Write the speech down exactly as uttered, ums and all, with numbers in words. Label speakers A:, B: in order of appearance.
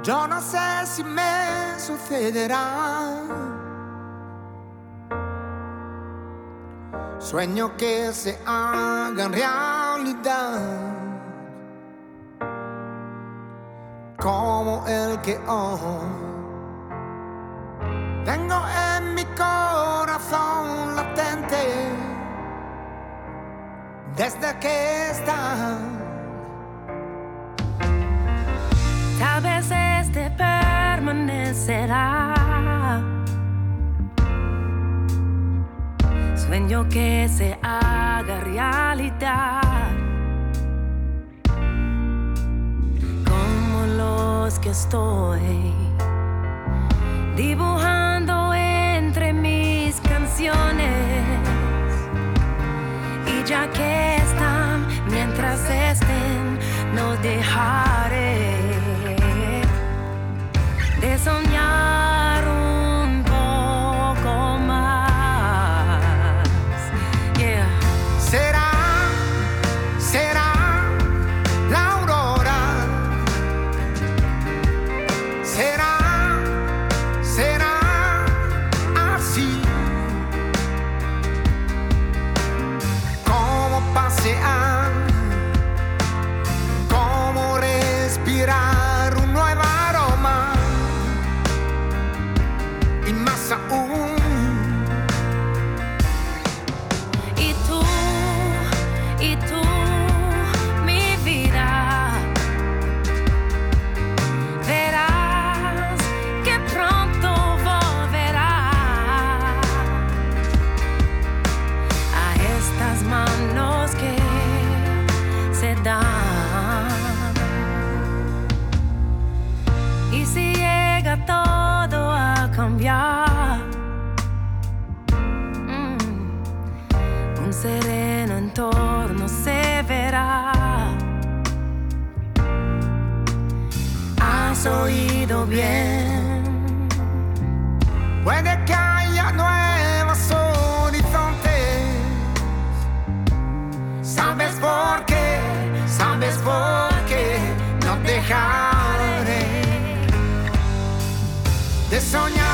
A: Yo no sé si me sucederá. Sueño que se hagan realidad, como el que hoy tengo en mi corazón latente desde que está.
B: Tal vez este permanecerá. Sueño que se haga realidad, como los que estoy dibujando entre mis canciones. Y ya que están, mientras estén, no dejaré de soñar un poco más. Yeah.
A: Será, será la aurora. Será, será así, como pasear, como respirar un nuevo aroma. Y más aún,
B: Y tú, y tú, mi vida, verás que pronto volverás a estas manos que se dan. Y si llega todo a cambiar, mm, un sereno entorno se verá. Has oído bien,
A: puede que haya nuevos horizontes. ¿Sabes por qué? ¿Sabes por qué? No dejaré de soñar.